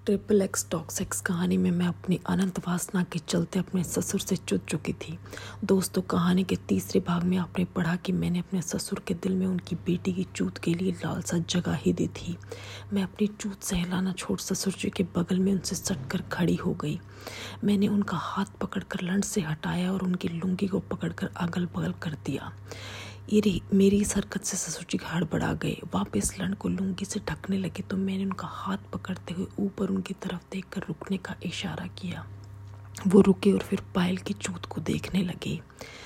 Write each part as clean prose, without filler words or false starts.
Triple x toxics कहानी में मैं अपनी अनंत वासना के चलते अपने ससुर से चूत चुकी थी। दोस्तों, कहानी के तीसरे भाग में आपने पढ़ा कि मैंने अपने ससुर के दिल में उनकी बेटी की चूत के लिए लालसा जगा ही दी थी। मैं अपनी चूत सहलाना छोड़ ससुर जी के बगल में उनसे सटकर खड़ी हो गई। मैंने उनका हाथ पकड़कर लंड से हटाया और उनकी लुंगी को पकड़कर अगल बगल कर दिया। मेरी इस हरकत से ससुर जी हड़बड़ा गए। वापस लंड को लुंगी से ढकने लगे तो मैंने उनका हाथ पकड़ते हुए ऊपर उनकी तरफ देखकर रुकने का इशारा किया। वो रुके और फिर पायल की चूत को देखने लगे।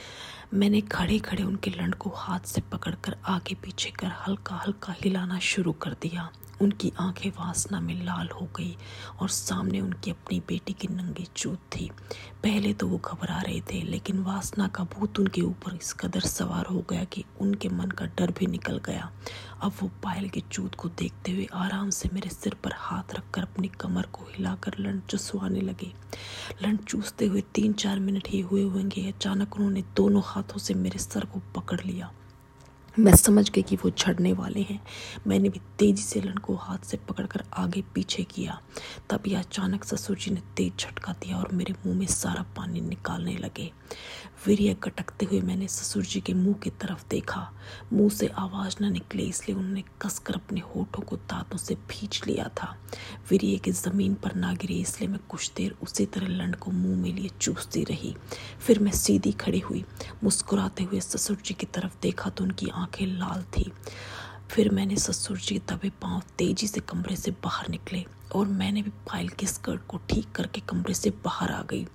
मैंने खड़े खड़े उनके लंड को हाथ से पकड़कर आगे पीछे कर हल्का हल्का हिलाना शुरू कर दिया। उनकी आंखें वासना में लाल हो गई और सामने उनकी अपनी बेटी की नंगी चूत थी। पहले तो वो घबरा रहे थे, लेकिन वासना का भूत उनके ऊपर इस कदर सवार हो गया कि उनके मन का डर भी निकल गया। अब वो पायल की चूत को देखते हुए आराम से मेरे सिर पर हाथ रखकर अपनी कमर को हिलाकर लंड चुसवाने लगे। लंड चूसते हुए 3-4 मिनट ही हुए होंगे, अचानक उन्होंने दोनों हाथों से मेरे सर को पकड़ लिया। मैं समझ गई कि वो झड़ने वाले हैं। मैंने भी तेजी से लंड को हाथ से पकड़कर आगे पीछे किया। तभी अचानक ससुर जी ने तेज झटका दिया और मेरे मुंह में सारा पानी निकालने लगे। वीर्य कटकते हुए मैंने ससुर जी के मुंह की तरफ देखा। मुंह से आवाज न निकले इसलिए उन्होंने कसकर अपने होठों को दांतों से भींच लिया था। वीर्य की जमीन पर ना गिरे इसलिए मैं कुछ देर उसी तरह लंड को मुंह में लिए चूसती रही। फिर मैं सीधी खड़ी हुई, मुस्कुराते हुए ससुर जी की तरफ देखा तो उनकी आंखें लाल थी। फिर मैंने ससुर जी के दबे पांव तेजी से कमरे से बाहर निकले और मैंने भी पायल के स्कर्ट को ठीक करके कमरे से बाहर आ गई।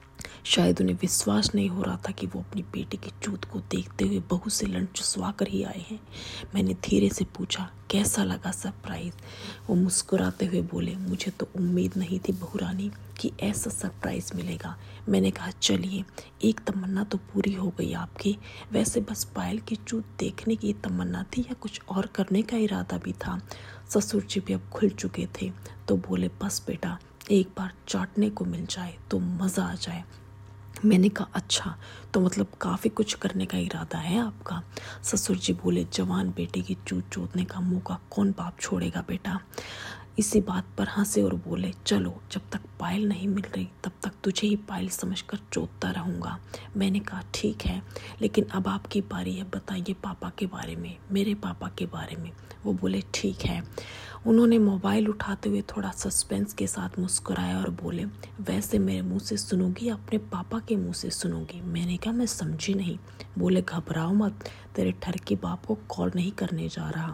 शायद उन्हें विश्वास नहीं हो रहा था कि वो अपनी बेटी की चूत को देखते हुए बहू से लंड चुसवा कर ही आए हैं। मैंने धीरे से पूछा, कैसा लगा सरप्राइज? वो मुस्कुराते हुए बोले, मुझे तो उम्मीद नहीं थी बहू रानी कि ऐसा सरप्राइज मिलेगा। मैंने कहा, चलिए, एक तमन्ना तो पूरी हो गई आपकी। वैसे बस पायल की चूत देखने की तमन्ना थी या कुछ और करने का इरादा भी था? ससुर जी भी अब खुल चुके थे तो बोले, बस बेटा, एक बार चाटने को मिल जाए तो मज़ा आ जाए। मैंने कहा, अच्छा, तो मतलब काफ़ी कुछ करने का इरादा है आपका? ससुर जी बोले, जवान बेटे की चूत चोदने का मौका कौन बाप छोड़ेगा बेटा? इसी बात पर हंसे और बोले, चलो, जब तक पायल नहीं मिल रही तब तक तुझे ही पायल समझकर चोदता रहूँगा। मैंने कहा, ठीक है, लेकिन अब आपकी बारी है, बताइए पापा के बारे में, मेरे पापा के बारे में। वो बोले, ठीक है। उन्होंने मोबाइल उठाते हुए थोड़ा सस्पेंस के साथ मुस्कुराया और बोले, वैसे मेरे मुंह से सुनोगी अपने पापा के मुंह से सुनोगी? मैंने कहा, मैं समझी नहीं। बोले, घबराओ मत, तेरे ठरकी बाप को कॉल नहीं करने जा रहा,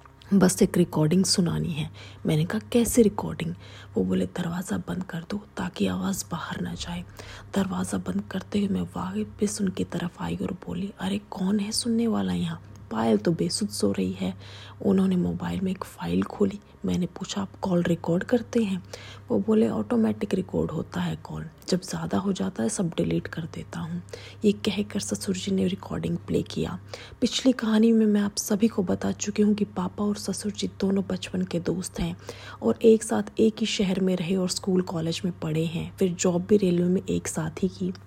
बस एक रिकॉर्डिंग सुनानी है। मैंने कहा, कैसे रिकॉर्डिंग? वो बोले, दरवाज़ा बंद कर दो ताकि आवाज़ बाहर ना जाए। दरवाज़ा बंद करते हुए मैं वापस उनकी तरफ आई और बोली, अरे कौन है सुनने वाला यहाँ? पायल तो बेसुध सो रही है। उन्होंने मोबाइल में एक फ़ाइल खोली। मैंने पूछा, आप कॉल रिकॉर्ड करते हैं? वो बोले, ऑटोमेटिक रिकॉर्ड होता है कॉल, जब ज़्यादा हो जाता है सब डिलीट कर देता हूँ। ये कहकर ससुर जी ने रिकॉर्डिंग प्ले किया। पिछली कहानी में मैं आप सभी को बता चुकी हूँ कि पापा और ससुर जी दोनों बचपन के दोस्त हैं और एक साथ एक ही शहर में रहे और स्कूल कॉलेज में पढ़े हैं। फिर जॉब भी रेलवे में एक साथ ही की।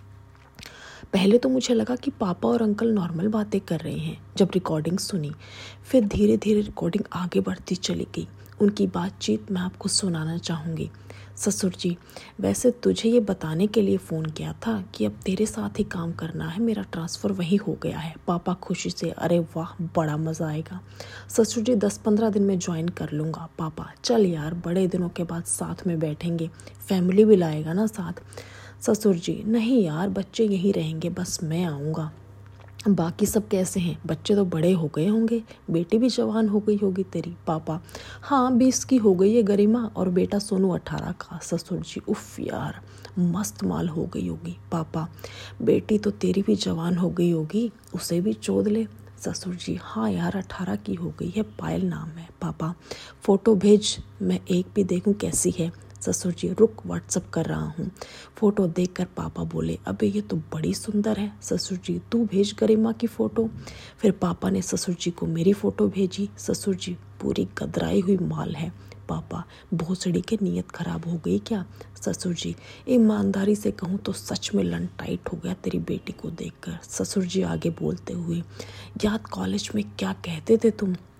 पहले तो मुझे लगा कि पापा और अंकल नॉर्मल बातें कर रहे हैं। जब रिकॉर्डिंग सुनी, फिर धीरे धीरे रिकॉर्डिंग आगे बढ़ती चली गई। उनकी बातचीत मैं आपको सुनाना चाहूँगी। ससुर जी, वैसे तुझे ये बताने के लिए फ़ोन किया था कि अब तेरे साथ ही काम करना है, मेरा ट्रांसफ़र वहीं हो गया है। पापा खुशी से, अरे वाह, बड़ा मज़ा आएगा। ससुर जी, 10-15 दिन में ज्वाइन कर लूँगा। पापा, चल यार, बड़े दिनों के बाद साथ में बैठेंगे, फैमिली भी लाएगा ना साथ। ससुर जी, नहीं यार, बच्चे यहीं रहेंगे, बस मैं आऊँगा। बाकी सब कैसे हैं? बच्चे तो बड़े हो गए होंगे, बेटी भी जवान हो गई होगी तेरी। पापा, हाँ, 20 की हो गई है गरिमा और बेटा सोनू 18 का। ससुर जी, उफ यार, मस्त माल हो गई होगी। पापा, बेटी तो तेरी भी जवान हो गई होगी, उसे भी चोद ले। ससुर जी, हाँ यार, 18 की हो गई है, पायल नाम है। पापा, फ़ोटो भेज, मैं एक भी देखूं कैसी है। ससुर जी, रुक, व्हाट्सअप कर रहा हूँ। फ़ोटो देखकर पापा बोले, अबे ये तो बड़ी सुंदर है। ससुर जी, तू भेज गरिमा की फ़ोटो। फिर पापा ने ससुर जी को मेरी फ़ोटो भेजी। ससुर जी, पूरी गदराई हुई माल है। पापा, भोसड़ी की नीयत खराब हो गई क्या? ससुर जी, ईमानदारी से कहूँ तो सच में लन टाइट हो गया तेरी बेटी को देखकर। ससुर जी आगे बोलते हुए, याद कॉलेज में क्या कहते थे तुम?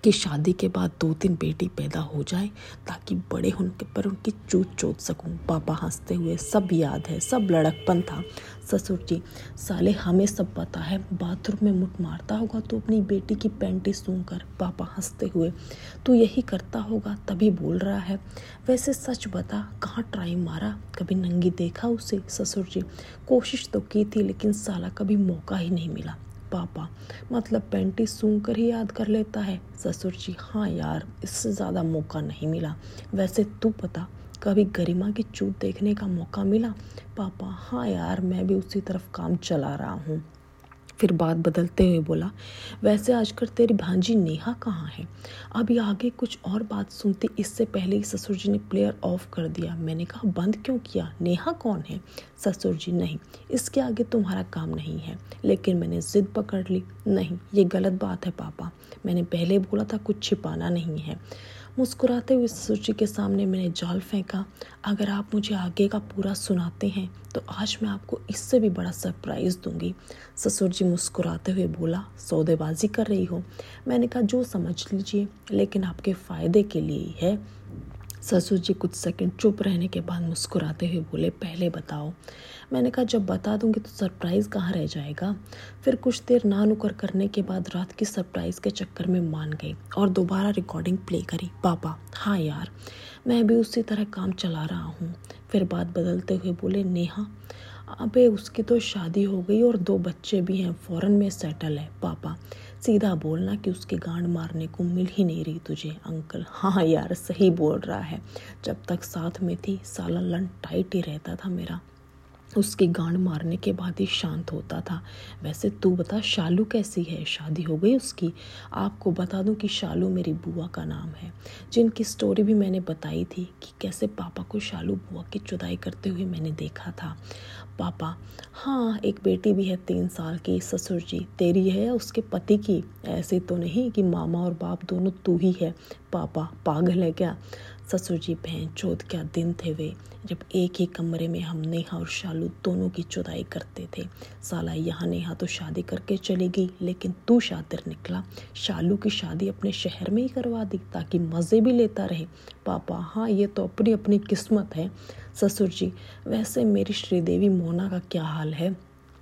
कि शादी के बाद 2-3 बेटी पैदा हो जाए ताकि बड़े होने पर उनकी चूत चोद सकूं। पापा हंसते हुए, सब याद है, सब लड़कपन था। ससुर जी, साले हमें सब पता है, बाथरूम में मुठ मारता होगा तो अपनी बेटी की पैंटी सूंघकर। पापा हंसते हुए, तू यही करता होगा तभी बोल रहा है। वैसे सच बता, कहाँ ट्राई मारा, कभी नंगी देखा उसे? ससुर जी, कोशिश तो की थी लेकिन साला कभी मौका ही नहीं मिला। पापा, मतलब पैंटी सूंघ कर ही याद कर लेता है? ससुर जी, हाँ यार, इससे ज़्यादा मौका नहीं मिला। वैसे तू बता, कभी गरिमा की चूत देखने का मौका मिला? पापा, हाँ यार, मैं भी उसी तरफ काम चला रहा हूँ। फिर बात बदलते हुए बोला, वैसे आजकल तेरी भांजी नेहा कहाँ है? अभी आगे कुछ और बात सुनती इससे पहले ही ससुर जी ने प्लेयर ऑफ कर दिया। मैंने कहा, बंद क्यों किया? नेहा कौन है? ससुर जी, नहीं, इसके आगे तुम्हारा काम नहीं है। लेकिन मैंने जिद पकड़ ली। नहीं, ये गलत बात है पापा, मैंने पहले बोला था, कुछ छिपाना नहीं है। मुस्कुराते हुए ससुर जी के सामने मैंने जाल फेंका। अगर आप मुझे आगे का पूरा सुनाते हैं तो आज मैं आपको इससे भी बड़ा सरप्राइज़ दूंगी। ससुर जी मुस्कुराते हुए बोला, सौदेबाजी कर रही हो? मैंने कहा, जो समझ लीजिए, लेकिन आपके फ़ायदे के लिए ही है। ससुर जी कुछ सेकंड चुप रहने के बाद मुस्कुराते हुए बोले, पहले बताओ। मैंने कहा, जब बता दूंगी तो सरप्राइज़ कहाँ रह जाएगा। फिर कुछ देर ना नुकर करने के बाद रात की सरप्राइज़ के चक्कर में मान गई और दोबारा रिकॉर्डिंग प्ले करी। पापा, हाँ यार, मैं भी उसी तरह काम चला रहा हूँ। फिर बात बदलते हुए बोले, नेहा, अबे उसकी तो शादी हो गई और 2 बच्चे भी हैं, फॉरेन में सेटल है। पापा, सीधा बोलना कि उसकी गांड मारने को मिल ही नहीं रही तुझे। अंकल, हाँ यार, सही बोल रहा है, जब तक साथ में थी साला लन टाइट ही रहता था मेरा, उसकी गांड मारने के बाद ही शांत होता था। वैसे तू बता, शालू कैसी है? शादी हो गई उसकी? आपको बता दूं कि शालू मेरी बुआ का नाम है, जिनकी स्टोरी भी मैंने बताई थी कि कैसे पापा को शालू बुआ की चुदाई करते हुए मैंने देखा था। पापा, हाँ, एक बेटी भी है 3 साल की। ससुर जी, तेरी है या उसके पति की? ऐसे तो नहीं कि मामा और बाप दोनों तू ही है। पापा, पागल है क्या? ससुर जी, बहन चोद, क्या दिन थे वे, जब एक ही कमरे में हम नेहा और शालू दोनों की चुदाई करते थे। साला यहाँ नेहा तो शादी करके चली गई, लेकिन तू शातिर निकला, शालू की शादी अपने शहर में ही करवा दी ताकि मज़े भी लेता रहे। पापा, हाँ, ये तो अपनी अपनी किस्मत है। ससुर जी, वैसे मेरी श्रीदेवी मोना का क्या हाल है?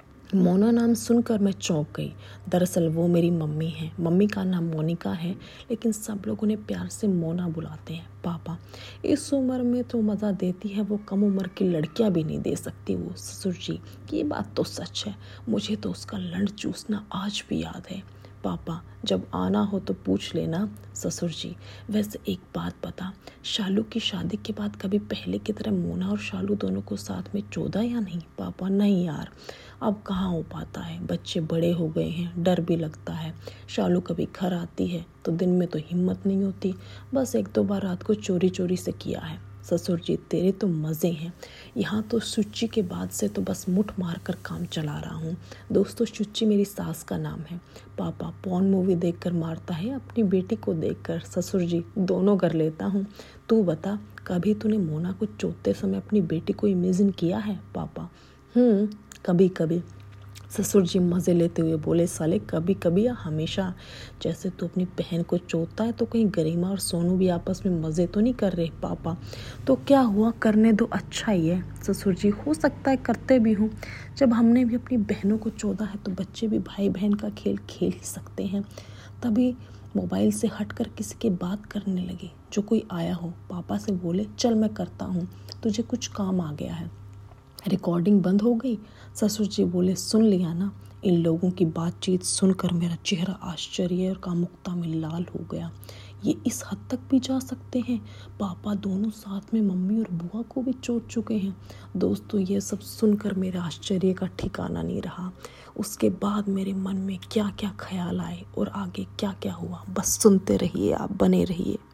मोना नाम सुनकर मैं चौंक गई। दरअसल वो मेरी मम्मी है। मम्मी का नाम मोनिका है, लेकिन सब लोग उन्हें प्यार से मोना बुलाते हैं। पापा, इस उम्र में तो मज़ा देती है वो, कम उम्र की लड़कियां भी नहीं दे सकती वो। ससुर जी, ये बात तो सच है, मुझे तो उसका लंड चूसना आज भी याद है। पापा, जब आना हो तो पूछ लेना। ससुर जी, वैसे एक बात बता, शालू की शादी के बाद कभी पहले की तरह मोना और शालू दोनों को साथ में चोदा या नहीं? पापा, नहीं यार, अब कहाँ हो पाता है, बच्चे बड़े हो गए हैं, डर भी लगता है। शालू कभी घर आती है तो दिन में तो हिम्मत नहीं होती, बस 1-2 बार रात को चोरी चोरी से किया है। ससुर जी, तेरे तो मज़े हैं, यहाँ तो सुच्ची के बाद से तो बस मुठ मार कर काम चला रहा हूँ। दोस्तों, सुच्ची मेरी सास का नाम है। पापा, पॉर्न मूवी देखकर मारता है अपनी बेटी को देखकर? ससुर जी, दोनों कर लेता हूँ। तू बता, कभी तूने मोना को चोदते समय अपनी बेटी को इमेजिन किया है? पापा, कभी कभी। ससुर जी मज़े लेते हुए बोले, साले कभी कभी या हमेशा? जैसे तू अपनी बहन को चोदता है तो कहीं गरिमा और सोनू भी आपस में मज़े तो नहीं कर रहे? पापा, तो क्या हुआ, करने दो, अच्छा ही है। ससुर जी, हो सकता है करते भी हूँ, जब हमने भी अपनी बहनों को चोदा है तो बच्चे भी भाई बहन का खेल खेल ही सकते हैं। तभी मोबाइल से हटकर किसी की बात करने लगे, जो कोई आया हो। पापा से बोले, चल मैं करता हूँ, तुझे कुछ काम आ गया है। रिकॉर्डिंग बंद हो गई। ससुर जी बोले, सुन लिया ना? इन लोगों की बातचीत सुनकर मेरा चेहरा आश्चर्य और कामुकता में लाल हो गया। ये इस हद तक भी जा सकते हैं? पापा दोनों साथ में मम्मी और बुआ को भी चोट चुके हैं। दोस्तों, ये सब सुनकर मेरे आश्चर्य का ठिकाना नहीं रहा। उसके बाद मेरे मन में क्या क्या ख्याल आए और आगे क्या क्या हुआ, बस सुनते रहिए, आप बने रहिए।